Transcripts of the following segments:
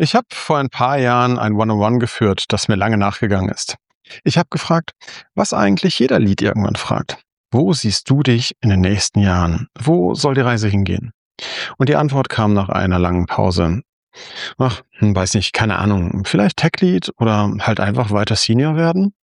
Ich habe vor ein paar Jahren ein One-on-One geführt, das mir lange nachgegangen ist. Ich habe gefragt, was eigentlich jeder Lead irgendwann fragt. Wo siehst du dich in den nächsten Jahren? Wo soll die Reise hingehen? Und die Antwort kam nach einer langen Pause. Ach, weiß nicht, keine Ahnung. Vielleicht Tech-Lead oder halt einfach weiter Senior werden?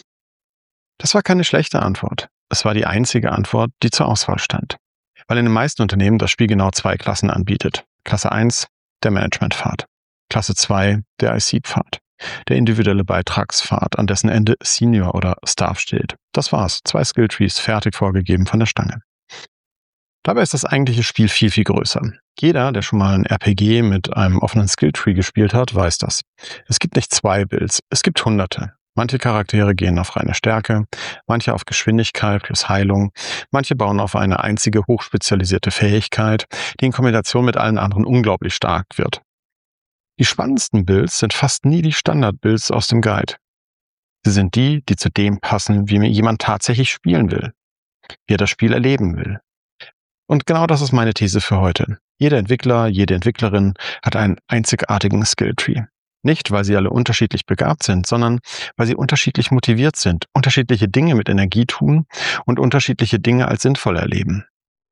Das war keine schlechte Antwort. Es war die einzige Antwort, die zur Auswahl stand. Weil in den meisten Unternehmen das Spiel genau zwei Klassen anbietet. Klasse 1, der Managementpfad. Klasse 2, der IC-Pfad. Der individuelle Beitragspfad, an dessen Ende Senior oder Staff steht. Das war's. 2 Skilltrees, fertig vorgegeben von der Stange. Dabei ist das eigentliche Spiel viel, viel größer. Jeder, der schon mal ein RPG mit einem offenen Skilltree gespielt hat, weiß das. Es gibt nicht 2 Builds, es gibt Hunderte. Manche Charaktere gehen auf reine Stärke, manche auf Geschwindigkeit plus Heilung, manche bauen auf eine einzige hochspezialisierte Fähigkeit, die in Kombination mit allen anderen unglaublich stark wird. Die spannendsten Builds sind fast nie die Standard-Builds aus dem Guide. Sie sind die, die zu dem passen, wie mir jemand tatsächlich spielen will, wie er das Spiel erleben will. Und genau das ist meine These für heute. Jeder Entwickler, jede Entwicklerin hat einen einzigartigen Skilltree. Nicht, weil sie alle unterschiedlich begabt sind, sondern weil sie unterschiedlich motiviert sind, unterschiedliche Dinge mit Energie tun und unterschiedliche Dinge als sinnvoll erleben.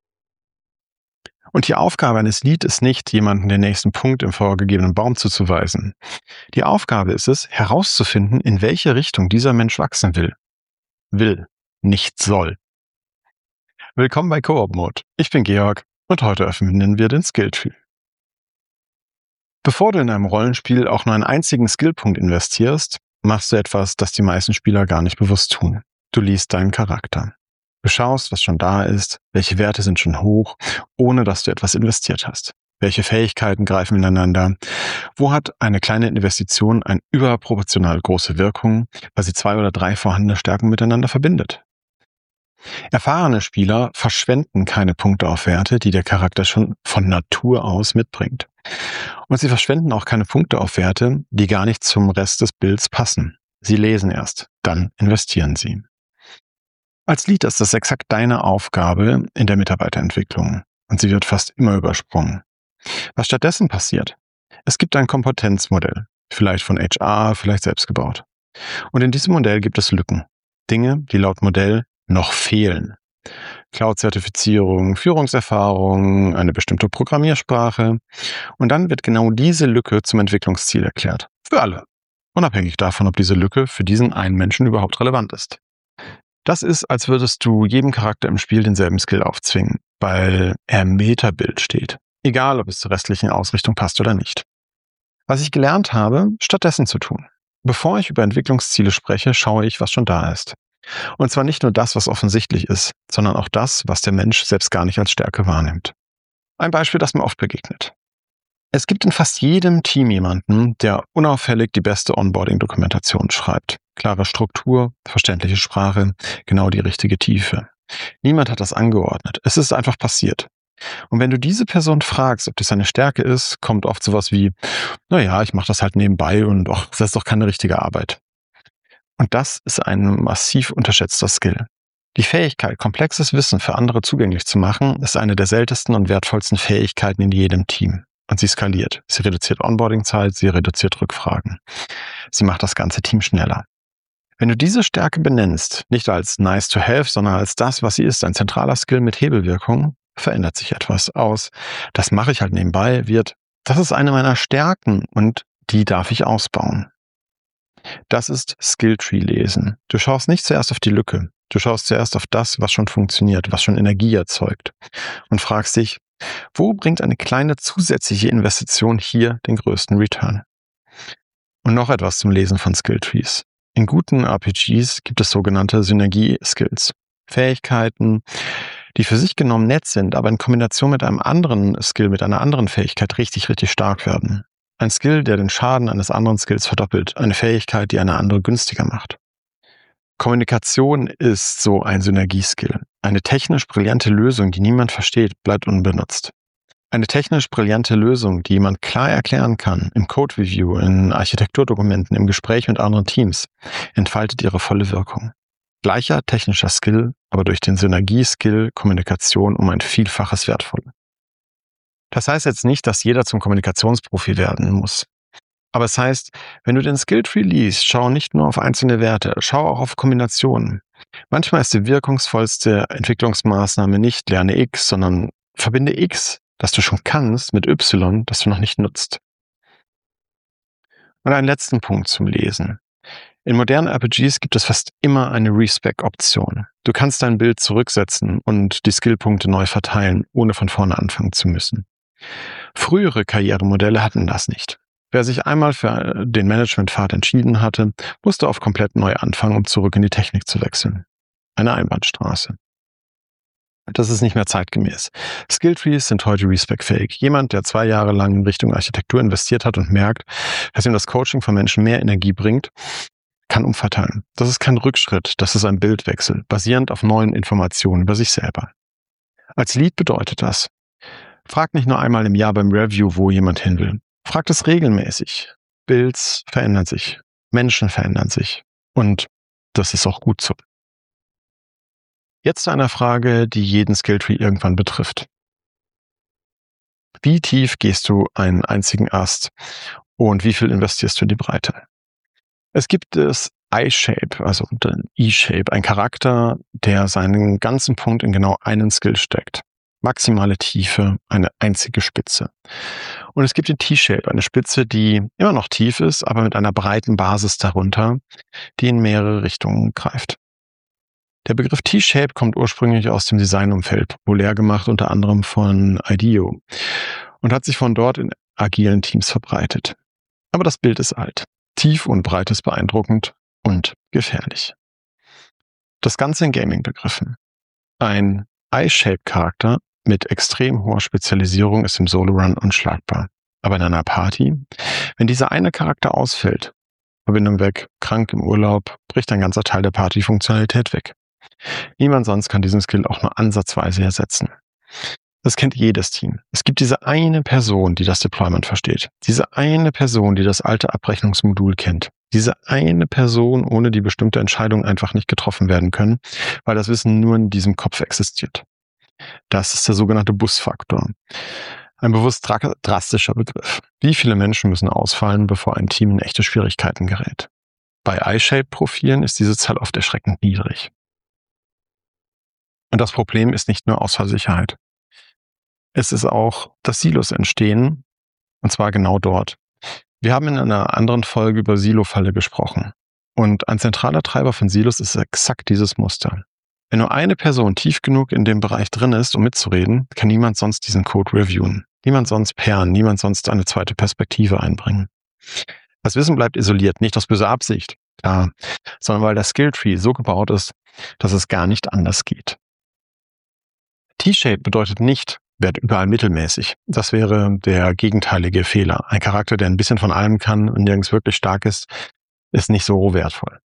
Und die Aufgabe eines Lead ist nicht, jemanden den nächsten Punkt im vorgegebenen Baum zuzuweisen. Die Aufgabe ist es, herauszufinden, in welche Richtung dieser Mensch wachsen will. Will, nicht soll. Willkommen bei Co-op Mode. Ich bin Georg und heute öffnen wir den Skilltree. Bevor du in einem Rollenspiel auch nur einen einzigen Skillpunkt investierst, machst du etwas, das die meisten Spieler gar nicht bewusst tun. Du liest deinen Charakter. Du schaust, was schon da ist, welche Werte sind schon hoch, ohne dass du etwas investiert hast. Welche Fähigkeiten greifen ineinander? Wo hat eine kleine Investition eine überproportional große Wirkung, weil sie 2 oder 3 vorhandene Stärken miteinander verbindet? Erfahrene Spieler verschwenden keine Punkte auf Werte, die der Charakter schon von Natur aus mitbringt. Und sie verschwenden auch keine Punkte auf Werte, die gar nicht zum Rest des Builds passen. Sie lesen erst, dann investieren sie. Als Lead ist das exakt deine Aufgabe in der Mitarbeiterentwicklung und sie wird fast immer übersprungen. Was stattdessen passiert? Es gibt ein Kompetenzmodell, vielleicht von HR, vielleicht selbst gebaut. Und in diesem Modell gibt es Lücken. Dinge, die laut Modell noch fehlen. Cloud-Zertifizierung, Führungserfahrung, eine bestimmte Programmiersprache. Und dann wird genau diese Lücke zum Entwicklungsziel erklärt. Für alle. Unabhängig davon, ob diese Lücke für diesen einen Menschen überhaupt relevant ist. Das ist, als würdest du jedem Charakter im Spiel denselben Skill aufzwingen, weil er im Metabild steht. Egal, ob es zur restlichen Ausrichtung passt oder nicht. Was ich gelernt habe, stattdessen zu tun. Bevor ich über Entwicklungsziele spreche, schaue ich, was schon da ist. Und zwar nicht nur das, was offensichtlich ist, sondern auch das, was der Mensch selbst gar nicht als Stärke wahrnimmt. Ein Beispiel, das mir oft begegnet. Es gibt in fast jedem Team jemanden, der unauffällig die beste Onboarding-Dokumentation schreibt. Klare Struktur, verständliche Sprache, genau die richtige Tiefe. Niemand hat das angeordnet. Es ist einfach passiert. Und wenn du diese Person fragst, ob das eine Stärke ist, kommt oft sowas wie, naja, ich mache das halt nebenbei und das ist doch keine richtige Arbeit. Und das ist ein massiv unterschätzter Skill. Die Fähigkeit, komplexes Wissen für andere zugänglich zu machen, ist eine der seltensten und wertvollsten Fähigkeiten in jedem Team. Und sie skaliert. Sie reduziert Onboarding-Zeit, sie reduziert Rückfragen. Sie macht das ganze Team schneller. Wenn du diese Stärke benennst, nicht als nice to have, sondern als das, was sie ist, ein zentraler Skill mit Hebelwirkung, verändert sich etwas aus. Das mache ich halt nebenbei, das ist eine meiner Stärken und die darf ich ausbauen. Das ist Skilltree lesen. Du schaust nicht zuerst auf die Lücke. Du schaust zuerst auf das, was schon funktioniert, was schon Energie erzeugt und fragst dich, wo bringt eine kleine zusätzliche Investition hier den größten Return? Und noch etwas zum Lesen von Skilltrees. In guten RPGs gibt es sogenannte Synergie-Skills. Fähigkeiten, die für sich genommen nett sind, aber in Kombination mit einem anderen Skill, mit einer anderen Fähigkeit richtig, richtig stark werden. Ein Skill, der den Schaden eines anderen Skills verdoppelt. Eine Fähigkeit, die eine andere günstiger macht. Kommunikation ist so ein Synergieskill. Eine technisch brillante Lösung, die niemand versteht, bleibt unbenutzt. Eine technisch brillante Lösung, die jemand klar erklären kann, im Code-Review, in Architekturdokumenten, im Gespräch mit anderen Teams, entfaltet ihre volle Wirkung. Gleicher technischer Skill, aber durch den Synergieskill Kommunikation um ein Vielfaches wertvoller. Das heißt jetzt nicht, dass jeder zum Kommunikationsprofi werden muss. Aber es heißt, wenn du den Skilltree liest, schau nicht nur auf einzelne Werte, schau auch auf Kombinationen. Manchmal ist die wirkungsvollste Entwicklungsmaßnahme nicht lerne X, sondern verbinde X, das du schon kannst, mit Y, das du noch nicht nutzt. Und einen letzten Punkt zum Lesen. In modernen RPGs gibt es fast immer eine Respec-Option. Du kannst dein Bild zurücksetzen und die Skillpunkte neu verteilen, ohne von vorne anfangen zu müssen. Frühere Karrieremodelle hatten das nicht. Wer sich einmal für den Managementpfad entschieden hatte, musste auf komplett neu anfangen, um zurück in die Technik zu wechseln. Eine Einbahnstraße. Das ist nicht mehr zeitgemäß. Skilltrees sind heute respec-fähig. Jemand, der 2 Jahre lang in Richtung Architektur investiert hat und merkt, dass ihm das Coaching von Menschen mehr Energie bringt, kann umverteilen. Das ist kein Rückschritt, das ist ein Bildwechsel, basierend auf neuen Informationen über sich selber. Als Lead bedeutet das: Frag nicht nur einmal im Jahr beim Review, wo jemand hin will. Frag das regelmäßig. Builds verändern sich, Menschen verändern sich und das ist auch gut so. Jetzt zu einer Frage, die jeden Skilltree irgendwann betrifft. Wie tief gehst du einen einzigen Ast und wie viel investierst du in die Breite? Es gibt das I-Shape, also den E-Shape, ein Charakter, der seinen ganzen Punkt in genau einen Skill steckt. Maximale Tiefe, eine einzige Spitze. Und es gibt den T-Shape, eine Spitze, die immer noch tief ist, aber mit einer breiten Basis darunter, die in mehrere Richtungen greift. Der Begriff T-Shape kommt ursprünglich aus dem Designumfeld, populär gemacht unter anderem von IDEO und hat sich von dort in agilen Teams verbreitet. Aber das Bild ist alt. Tief und breit ist beeindruckend und gefährlich. Das Ganze in Gaming begriffen. Ein I-Shape-Charakter mit extrem hoher Spezialisierung ist im Solo-Run unschlagbar. Aber in einer Party, wenn dieser eine Charakter ausfällt, Verbindung weg, krank im Urlaub, bricht ein ganzer Teil der Party-Funktionalität weg. Niemand sonst kann diesen Skill auch nur ansatzweise ersetzen. Das kennt jedes Team. Es gibt diese eine Person, die das Deployment versteht. Diese eine Person, die das alte Abrechnungsmodul kennt. Diese eine Person, ohne die bestimmte Entscheidungen einfach nicht getroffen werden können, weil das Wissen nur in diesem Kopf existiert. Das ist der sogenannte Busfaktor. Ein bewusst drastischer Begriff. Wie viele Menschen müssen ausfallen, bevor ein Team in echte Schwierigkeiten gerät? Bei I-Shape-Profilen ist diese Zahl oft erschreckend niedrig. Und das Problem ist nicht nur Ausfallsicherheit. Es ist auch, dass Silos entstehen, und zwar genau dort. Wir haben in einer anderen Folge über Silo-Falle gesprochen. Und ein zentraler Treiber von Silos ist exakt dieses Muster. Wenn nur eine Person tief genug in dem Bereich drin ist, um mitzureden, kann niemand sonst diesen Code reviewen. Niemand sonst pairen, niemand sonst eine zweite Perspektive einbringen. Das Wissen bleibt isoliert, nicht aus böser Absicht, klar, sondern weil der Skilltree so gebaut ist, dass es gar nicht anders geht. T-Shape bedeutet nicht, werd überall mittelmäßig. Das wäre der gegenteilige Fehler. Ein Charakter, der ein bisschen von allem kann und nirgends wirklich stark ist nicht so wertvoll.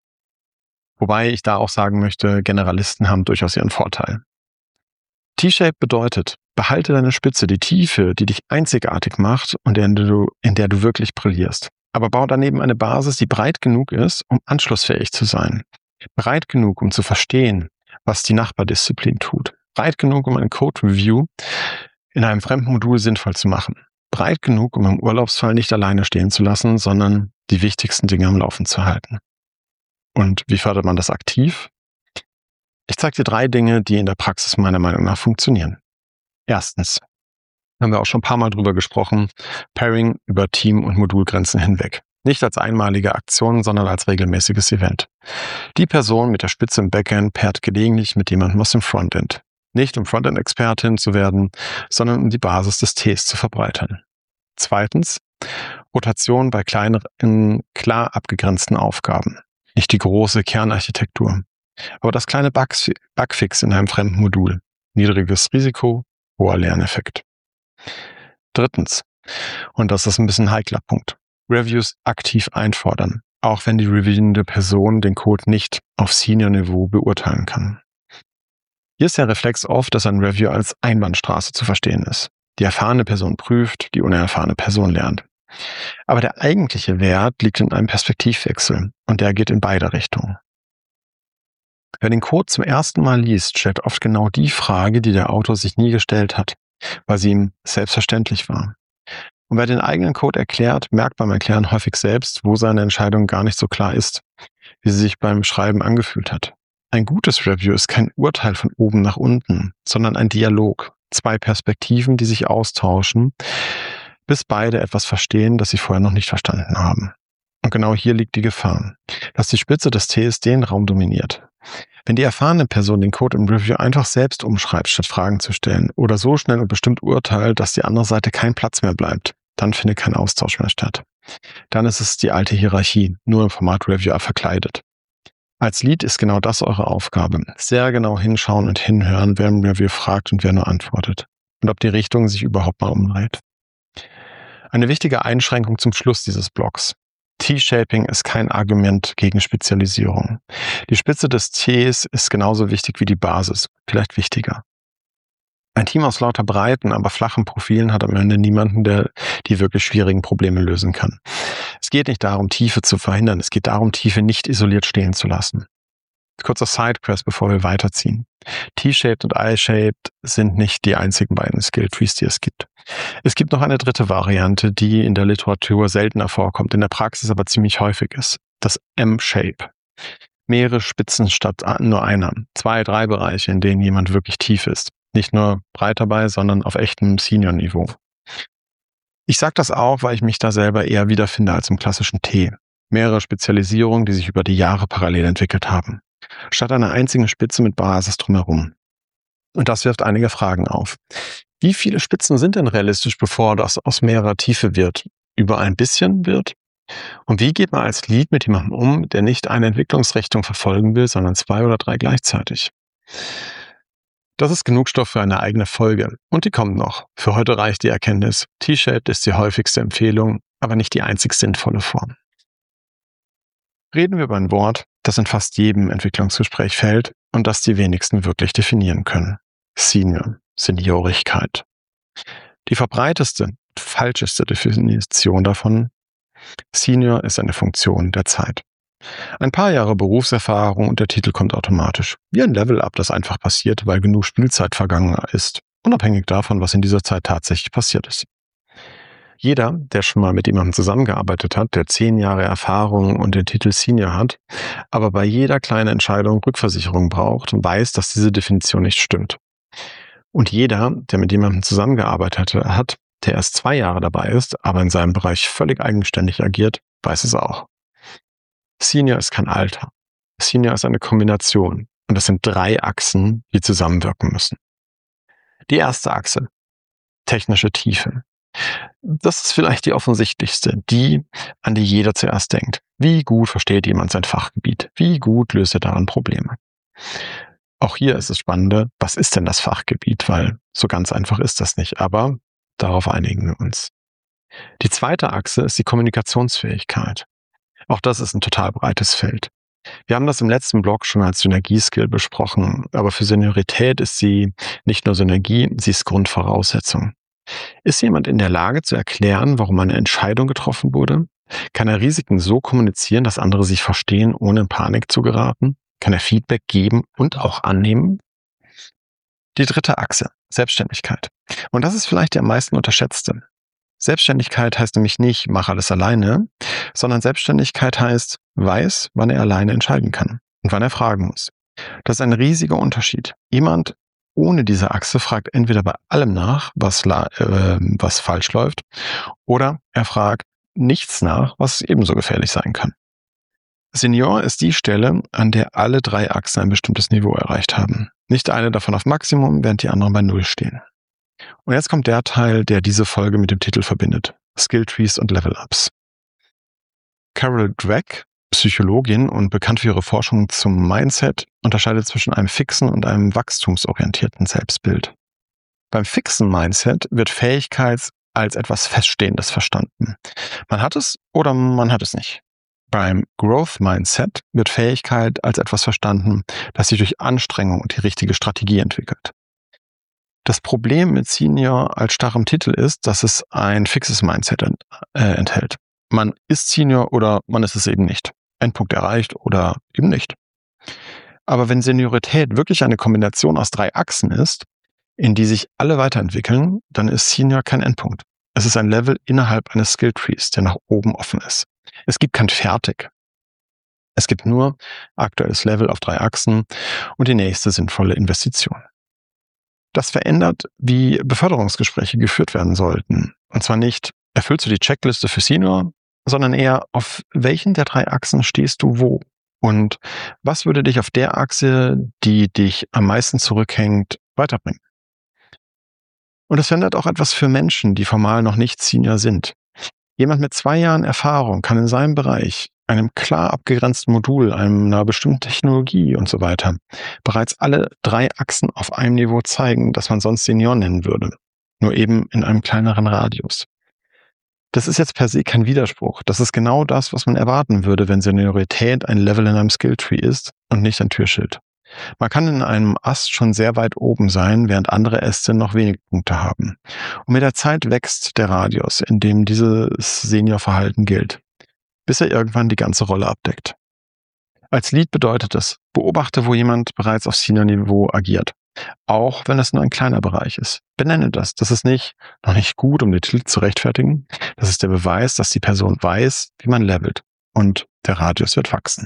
Wobei ich da auch sagen möchte, Generalisten haben durchaus ihren Vorteil. T-Shape bedeutet, behalte deine Spitze, die Tiefe, die dich einzigartig macht und in der du wirklich brillierst. Aber bau daneben eine Basis, die breit genug ist, um anschlussfähig zu sein. Breit genug, um zu verstehen, was die Nachbardisziplin tut. Breit genug, um ein Code-Review in einem fremden Modul sinnvoll zu machen. Breit genug, um im Urlaubsfall nicht alleine stehen zu lassen, sondern die wichtigsten Dinge am Laufen zu halten. Und wie fördert man das aktiv? Ich zeige dir 3 Dinge, die in der Praxis meiner Meinung nach funktionieren. Erstens, haben wir auch schon ein paar Mal drüber gesprochen, Pairing über Team- und Modulgrenzen hinweg. Nicht als einmalige Aktion, sondern als regelmäßiges Event. Die Person mit der Spitze im Backend pairt gelegentlich mit jemandem aus dem Frontend. Nicht um Frontend-Expertin zu werden, sondern um die Basis des Ts zu verbreitern. Zweitens, Rotation bei kleineren, klar abgegrenzten Aufgaben. Nicht die große Kernarchitektur, aber das kleine Bugfix in einem fremden Modul. Niedriges Risiko, hoher Lerneffekt. Drittens, und das ist ein bisschen ein heikler Punkt, Reviews aktiv einfordern, auch wenn die reviewende Person den Code nicht auf Senior-Niveau beurteilen kann. Hier ist der Reflex oft, dass ein Review als Einbahnstraße zu verstehen ist. Die erfahrene Person prüft, die unerfahrene Person lernt. Aber der eigentliche Wert liegt in einem Perspektivwechsel und der geht in beide Richtungen. Wer den Code zum ersten Mal liest, stellt oft genau die Frage, die der Autor sich nie gestellt hat, weil sie ihm selbstverständlich war. Und wer den eigenen Code erklärt, merkt beim Erklären häufig selbst, wo seine Entscheidung gar nicht so klar ist, wie sie sich beim Schreiben angefühlt hat. Ein gutes Review ist kein Urteil von oben nach unten, sondern ein Dialog. 2 Perspektiven, die sich austauschen, bis beide etwas verstehen, das sie vorher noch nicht verstanden haben. Und genau hier liegt die Gefahr, dass die Spitze des Ts den Raum dominiert. Wenn die erfahrene Person den Code im Review einfach selbst umschreibt, statt Fragen zu stellen, oder so schnell und bestimmt urteilt, dass die andere Seite kein Platz mehr bleibt, dann findet kein Austausch mehr statt. Dann ist es die alte Hierarchie, nur im Format Reviewer verkleidet. Als Lead ist genau das eure Aufgabe. Sehr genau hinschauen und hinhören, wer im Review fragt und wer nur antwortet. Und ob die Richtung sich überhaupt mal umleitet. Eine wichtige Einschränkung zum Schluss dieses Blogs. T-Shaping ist kein Argument gegen Spezialisierung. Die Spitze des Ts ist genauso wichtig wie die Basis, vielleicht wichtiger. Ein Team aus lauter breiten, aber flachen Profilen hat am Ende niemanden, der die wirklich schwierigen Probleme lösen kann. Es geht nicht darum, Tiefe zu verhindern, es geht darum, Tiefe nicht isoliert stehen zu lassen. Kurzer Sidequest, bevor wir weiterziehen. T-Shaped und I-Shaped sind nicht die einzigen beiden Skill-Trees, die es gibt. Es gibt noch eine dritte Variante, die in der Literatur seltener vorkommt, in der Praxis aber ziemlich häufig ist. Das M-Shape. Mehrere Spitzen statt nur einer. 2, 3 Bereiche, in denen jemand wirklich tief ist. Nicht nur breit dabei, sondern auf echtem Senior-Niveau. Ich sage das auch, weil ich mich da selber eher wiederfinde als im klassischen T. Mehrere Spezialisierungen, die sich über die Jahre parallel entwickelt haben. Statt einer einzigen Spitze mit Basis drumherum. Und das wirft einige Fragen auf. Wie viele Spitzen sind denn realistisch, bevor das aus mehrerer Tiefe wird? Über ein bisschen wird? Und wie geht man als Lead mit jemandem um, der nicht eine Entwicklungsrichtung verfolgen will, sondern 2 oder 3 gleichzeitig? Das ist genug Stoff für eine eigene Folge. Und die kommt noch. Für heute reicht die Erkenntnis. T-Shaped ist die häufigste Empfehlung, aber nicht die einzig sinnvolle Form. Reden wir über ein Wort, das in fast jedem Entwicklungsgespräch fällt und das die wenigsten wirklich definieren können. Senior, Seniorigkeit. Die verbreiteste, falscheste Definition davon: Senior ist eine Funktion der Zeit. Ein paar Jahre Berufserfahrung und der Titel kommt automatisch. Wie ein Level-Up, das einfach passiert, weil genug Spielzeit vergangen ist, unabhängig davon, was in dieser Zeit tatsächlich passiert ist. Jeder, der schon mal mit jemandem zusammengearbeitet hat, der 10 Jahre Erfahrung und den Titel Senior hat, aber bei jeder kleinen Entscheidung Rückversicherung braucht, weiß, dass diese Definition nicht stimmt. Und jeder, der mit jemandem zusammengearbeitet hat, der erst 2 Jahre dabei ist, aber in seinem Bereich völlig eigenständig agiert, weiß es auch. Senior ist kein Alter. Senior ist eine Kombination. Und das sind 3 Achsen, die zusammenwirken müssen. Die erste Achse: technische Tiefe. Das ist vielleicht die offensichtlichste, die, an die jeder zuerst denkt. Wie gut versteht jemand sein Fachgebiet? Wie gut löst er daran Probleme? Auch hier ist es Spannende, was ist denn das Fachgebiet? Weil so ganz einfach ist das nicht, aber darauf einigen wir uns. Die zweite Achse ist die Kommunikationsfähigkeit. Auch das ist ein total breites Feld. Wir haben das im letzten Blog schon als Synergieskill besprochen, aber für Seniorität ist sie nicht nur Synergie, sie ist Grundvoraussetzung. Ist jemand in der Lage zu erklären, warum eine Entscheidung getroffen wurde? Kann er Risiken so kommunizieren, dass andere sich verstehen, ohne in Panik zu geraten? Kann er Feedback geben und auch annehmen? Die dritte Achse: Selbstständigkeit. Und das ist vielleicht die am meisten unterschätzte. Selbstständigkeit heißt nämlich nicht, mach alles alleine, sondern Selbstständigkeit heißt, weiß, wann er alleine entscheiden kann und wann er fragen muss. Das ist ein riesiger Unterschied. Jemand ohne diese Achse fragt entweder bei allem nach, was falsch läuft, oder er fragt nichts nach, was ebenso gefährlich sein kann. Senior ist die Stelle, an der alle 3 Achsen ein bestimmtes Niveau erreicht haben. Nicht eine davon auf Maximum, während die anderen bei 0 stehen. Und jetzt kommt der Teil, der diese Folge mit dem Titel verbindet: Skilltrees und Level-Ups. Carol Dweck, Psychologin und bekannt für ihre Forschung zum Mindset, unterscheidet zwischen einem fixen und einem wachstumsorientierten Selbstbild. Beim fixen Mindset wird Fähigkeit als etwas Feststehendes verstanden. Man hat es oder man hat es nicht. Beim Growth Mindset wird Fähigkeit als etwas verstanden, das sich durch Anstrengung und die richtige Strategie entwickelt. Das Problem mit Senior als starrem Titel ist, dass es ein fixes Mindset enthält. Man ist Senior oder man ist es eben nicht. Endpunkt erreicht oder eben nicht. Aber wenn Seniorität wirklich eine Kombination aus 3 Achsen ist, in die sich alle weiterentwickeln, dann ist Senior kein Endpunkt. Es ist ein Level innerhalb eines Skilltrees, der nach oben offen ist. Es gibt kein Fertig. Es gibt nur aktuelles Level auf 3 Achsen und die nächste sinnvolle Investition. Das verändert, wie Beförderungsgespräche geführt werden sollten. Und zwar nicht, erfüllst du die Checkliste für Senior, sondern eher, auf welchen der 3 Achsen stehst du wo? Und was würde dich auf der Achse, die dich am meisten zurückhängt, weiterbringen? Und es verändert auch etwas für Menschen, die formal noch nicht Senior sind. Jemand mit 2 Jahren Erfahrung kann in seinem Bereich, einem klar abgegrenzten Modul, einer bestimmten Technologie und so weiter, bereits alle 3 Achsen auf einem Niveau zeigen, das man sonst Senior nennen würde. Nur eben in einem kleineren Radius. Das ist jetzt per se kein Widerspruch. Das ist genau das, was man erwarten würde, wenn Seniorität ein Level in einem Skilltree ist und nicht ein Türschild. Man kann in einem Ast schon sehr weit oben sein, während andere Äste noch wenig Punkte haben. Und mit der Zeit wächst der Radius, in dem dieses Seniorverhalten gilt, bis er irgendwann die ganze Rolle abdeckt. Als Lead bedeutet es, beobachte, wo jemand bereits auf Senior-Niveau agiert. Auch wenn es nur ein kleiner Bereich ist. Benenne das. Das ist noch nicht gut, um den Titel zu rechtfertigen. Das ist der Beweis, dass die Person weiß, wie man levelt. Und der Radius wird wachsen.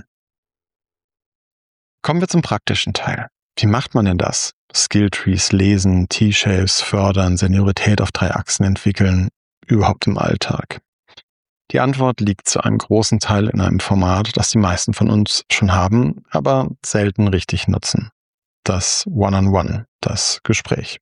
Kommen wir zum praktischen Teil. Wie macht man denn das? Skilltrees lesen, T-Shapes fördern, Seniorität auf 3 Achsen entwickeln, überhaupt im Alltag. Die Antwort liegt zu einem großen Teil in einem Format, das die meisten von uns schon haben, aber selten richtig nutzen. Das One-on-One, das Gespräch.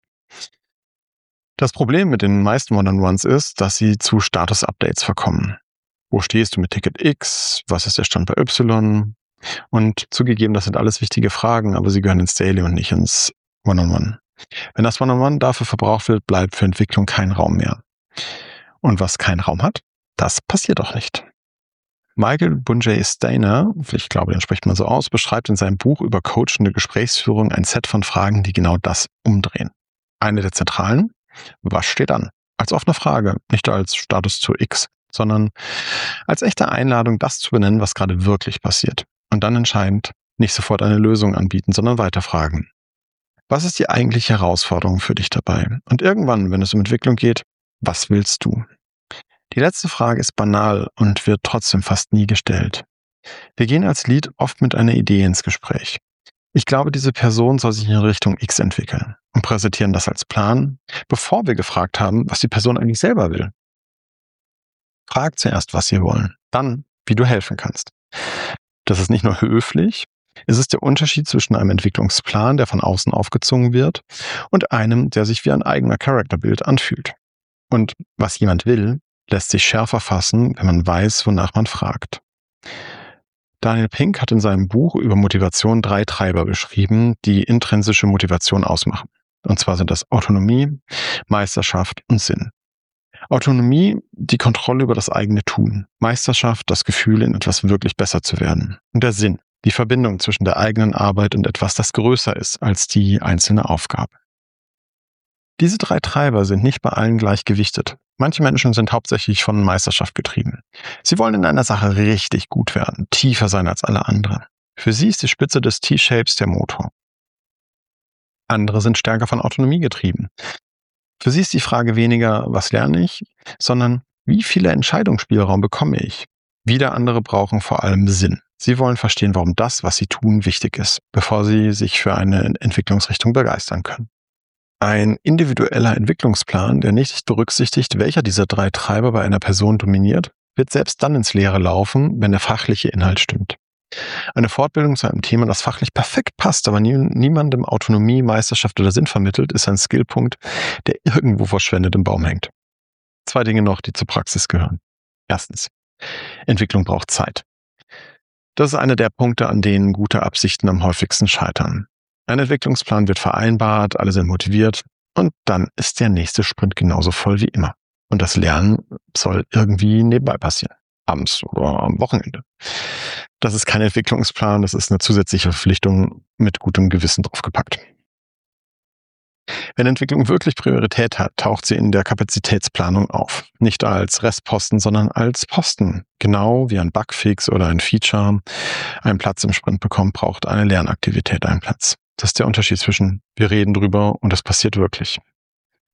Das Problem mit den meisten One-on-Ones ist, dass sie zu Status-Updates verkommen. Wo stehst du mit Ticket X? Was ist der Stand bei Y? Und zugegeben, das sind alles wichtige Fragen, aber sie gehören ins Daily und nicht ins One-on-One. Wenn das One-on-One dafür verbraucht wird, bleibt für Entwicklung kein Raum mehr. Und was keinen Raum hat, das passiert auch nicht. Michael Bunjay Stainer, ich glaube, den spricht man so aus, beschreibt in seinem Buch über coachende Gesprächsführung ein Set von Fragen, die genau das umdrehen. Eine der zentralen: Was steht an? Als offene Frage, nicht als Status zu X, sondern als echte Einladung, das zu benennen, was gerade wirklich passiert. Und dann entscheidend, nicht sofort eine Lösung anbieten, sondern weiterfragen. Was ist die eigentliche Herausforderung für dich dabei? Und irgendwann, wenn es um Entwicklung geht, was willst du? Die letzte Frage ist banal und wird trotzdem fast nie gestellt. Wir gehen als Lead oft mit einer Idee ins Gespräch. Ich glaube, diese Person soll sich in Richtung X entwickeln und präsentieren das als Plan, bevor wir gefragt haben, was die Person eigentlich selber will. Frag zuerst, was sie wollen, dann, wie du helfen kannst. Das ist nicht nur höflich, es ist der Unterschied zwischen einem Entwicklungsplan, der von außen aufgezogen wird, und einem, der sich wie ein eigener Charakterbild anfühlt. Und was jemand will, lässt sich schärfer fassen, wenn man weiß, wonach man fragt. Daniel Pink hat in seinem Buch über Motivation 3 Treiber beschrieben, die intrinsische Motivation ausmachen. Und zwar sind das Autonomie, Meisterschaft und Sinn. Autonomie, die Kontrolle über das eigene Tun. Meisterschaft, das Gefühl, in etwas wirklich besser zu werden. Und der Sinn, die Verbindung zwischen der eigenen Arbeit und etwas, das größer ist als die einzelne Aufgabe. Diese 3 Treiber sind nicht bei allen gleich gewichtet. Manche Menschen sind hauptsächlich von Meisterschaft getrieben. Sie wollen in einer Sache richtig gut werden, tiefer sein als alle anderen. Für sie ist die Spitze des T-Shapes der Motor. Andere sind stärker von Autonomie getrieben. Für sie ist die Frage weniger, was lerne ich, sondern wie viel Entscheidungsspielraum bekomme ich? Wieder andere brauchen vor allem Sinn. Sie wollen verstehen, warum das, was sie tun, wichtig ist, bevor sie sich für eine Entwicklungsrichtung begeistern können. Ein individueller Entwicklungsplan, der nicht berücksichtigt, welcher dieser 3 Treiber bei einer Person dominiert, wird selbst dann ins Leere laufen, wenn der fachliche Inhalt stimmt. Eine Fortbildung zu einem Thema, das fachlich perfekt passt, aber niemandem Autonomie, Meisterschaft oder Sinn vermittelt, ist ein Skillpunkt, der irgendwo verschwendet im Baum hängt. 2 Dinge noch, die zur Praxis gehören. Erstens: Entwicklung braucht Zeit. Das ist einer der Punkte, an denen gute Absichten am häufigsten scheitern. Ein Entwicklungsplan wird vereinbart, alle sind motiviert und dann ist der nächste Sprint genauso voll wie immer. Und das Lernen soll irgendwie nebenbei passieren, abends oder am Wochenende. Das ist kein Entwicklungsplan, das ist eine zusätzliche Verpflichtung mit gutem Gewissen draufgepackt. Wenn Entwicklung wirklich Priorität hat, taucht sie in der Kapazitätsplanung auf. Nicht als Restposten, sondern als Posten. Genau wie ein Bugfix oder ein Feature einen Platz im Sprint bekommt, braucht eine Lernaktivität einen Platz. Das ist der Unterschied zwischen wir reden drüber und es passiert wirklich.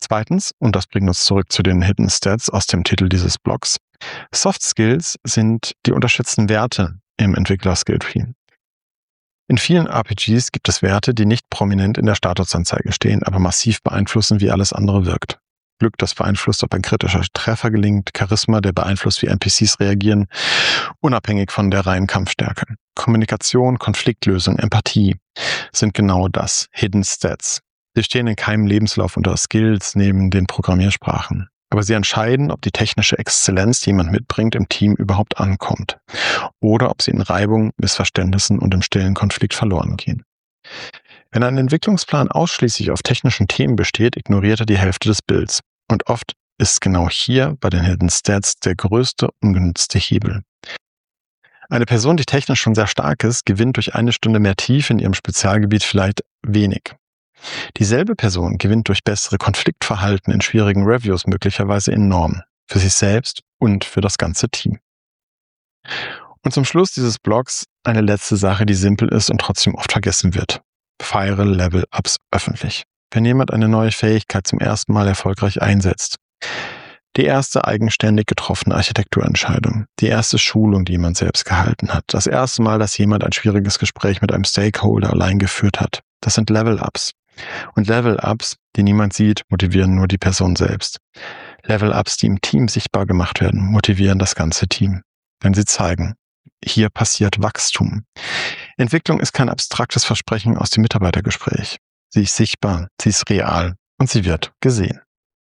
Zweitens, und das bringt uns zurück zu den Hidden Stats aus dem Titel dieses Blogs, Soft Skills sind die unterschätzten Werte im Entwickler-Skilltree. In vielen RPGs gibt es Werte, die nicht prominent in der Statusanzeige stehen, aber massiv beeinflussen, wie alles andere wirkt. Glück, das beeinflusst, ob ein kritischer Treffer gelingt, Charisma, der beeinflusst, wie NPCs reagieren, unabhängig von der reinen Kampfstärke. Kommunikation, Konfliktlösung, Empathie sind genau das, Hidden Stats. Sie stehen in keinem Lebenslauf unter Skills neben den Programmiersprachen. Aber sie entscheiden, ob die technische Exzellenz, die jemand mitbringt, im Team überhaupt ankommt. Oder ob sie in Reibung, Missverständnissen und im stillen Konflikt verloren gehen. Wenn ein Entwicklungsplan ausschließlich auf technischen Themen besteht, ignoriert er die Hälfte des Builds. Und oft ist genau hier bei den Hidden Stats der größte ungenutzte Hebel. Eine Person, die technisch schon sehr stark ist, gewinnt durch 1 Stunde mehr Tiefe in ihrem Spezialgebiet vielleicht wenig. Dieselbe Person gewinnt durch bessere Konfliktverhalten in schwierigen Reviews möglicherweise enorm, für sich selbst und für das ganze Team. Und zum Schluss dieses Blogs eine letzte Sache, die simpel ist und trotzdem oft vergessen wird. Feiere Level-Ups öffentlich. Wenn jemand eine neue Fähigkeit zum ersten Mal erfolgreich einsetzt, die erste eigenständig getroffene Architekturentscheidung, die erste Schulung, die jemand selbst gehalten hat, das erste Mal, dass jemand ein schwieriges Gespräch mit einem Stakeholder allein geführt hat, das sind Level-Ups. Und Level-Ups, die niemand sieht, motivieren nur die Person selbst. Level-Ups, die im Team sichtbar gemacht werden, motivieren das ganze Team. Denn sie zeigen, hier passiert Wachstum. Entwicklung ist kein abstraktes Versprechen aus dem Mitarbeitergespräch. Sie ist sichtbar, sie ist real und sie wird gesehen.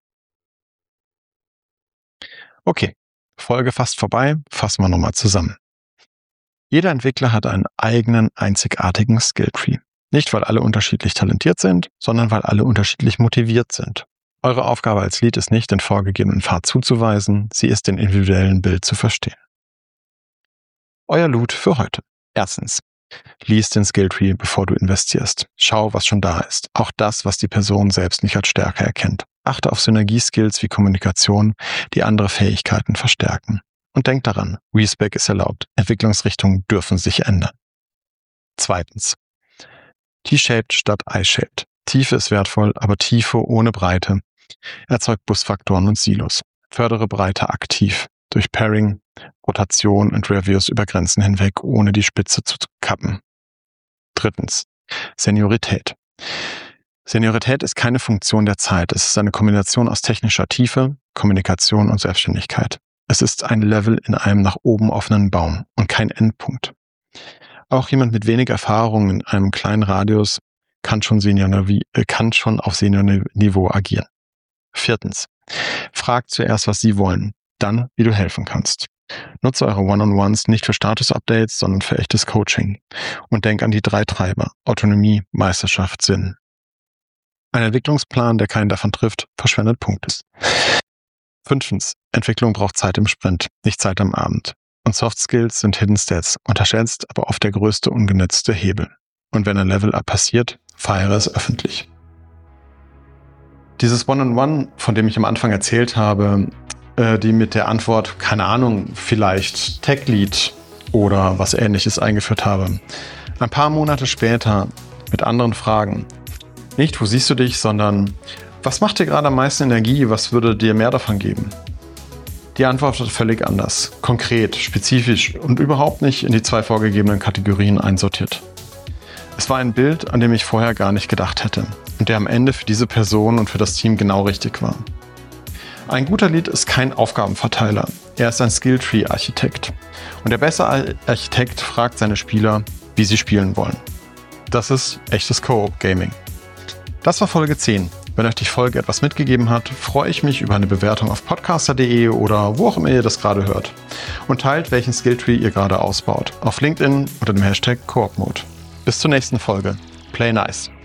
Okay, Folge fast vorbei, fassen wir nochmal zusammen. Jeder Entwickler hat einen eigenen, einzigartigen Skilltree. Nicht, weil alle unterschiedlich talentiert sind, sondern weil alle unterschiedlich motiviert sind. Eure Aufgabe als Lead ist nicht, den vorgegebenen Pfad zuzuweisen, sie ist, den individuellen Bild zu verstehen. Euer Loot für heute. Erstens, lies den Skilltree, bevor du investierst. Schau, was schon da ist. Auch das, was die Person selbst nicht als Stärke erkennt. Achte auf Synergieskills wie Kommunikation, die andere Fähigkeiten verstärken. Und denk daran, Respec ist erlaubt. Entwicklungsrichtungen dürfen sich ändern. Zweitens, T-shaped statt I-shaped. Tiefe ist wertvoll, aber Tiefe ohne Breite erzeugt Busfaktoren und Silos. Fördere Breite aktiv durch Pairing, Rotation und Reviews über Grenzen hinweg, ohne die Spitze zu kappen. Drittens, Seniorität. Seniorität ist keine Funktion der Zeit. Es ist eine Kombination aus technischer Tiefe, Kommunikation und Selbstständigkeit. Es ist ein Level in einem nach oben offenen Baum und kein Endpunkt. Auch jemand mit wenig Erfahrung in einem kleinen Radius kann schon auf Senior-Niveau agieren. Viertens, fragt zuerst, was Sie wollen, dann, wie du helfen kannst. Nutze eure One-on-Ones nicht für Status-Updates, sondern für echtes Coaching. Und denk an die 3 Treiber: Autonomie, Meisterschaft, Sinn. Ein Entwicklungsplan, der keinen davon trifft, verschwendet Punkte. Fünftens, Entwicklung braucht Zeit im Sprint, nicht Zeit am Abend. Und Soft Skills sind Hidden Stats, unterschätzt, aber oft der größte ungenutzte Hebel. Und wenn ein Level-Up passiert, feiere es öffentlich. Dieses One-on-One, von dem ich am Anfang erzählt habe, die mit der Antwort, keine Ahnung, vielleicht Tech-Lead oder was Ähnliches eingeführt habe. Ein paar Monate später mit anderen Fragen. Nicht, wo siehst du dich, sondern was macht dir gerade am meisten Energie, was würde dir mehr davon geben? Die Antwort wird völlig anders, konkret, spezifisch und überhaupt nicht in die 2 vorgegebenen Kategorien einsortiert. Es war ein Bild, an dem ich vorher gar nicht gedacht hätte und der am Ende für diese Person und für das Team genau richtig war. Ein guter Lead ist kein Aufgabenverteiler, er ist ein Skilltree-Architekt. Und der bessere Architekt fragt seine Spieler, wie sie spielen wollen. Das ist echtes Co-op-Gaming. Das war Folge 10. Wenn euch die Folge etwas mitgegeben hat, freue ich mich über eine Bewertung auf podcaster.de oder wo auch immer ihr das gerade hört. Und teilt, welchen Skilltree ihr gerade ausbaut. Auf LinkedIn unter dem Hashtag CoopMode. Bis zur nächsten Folge. Play nice.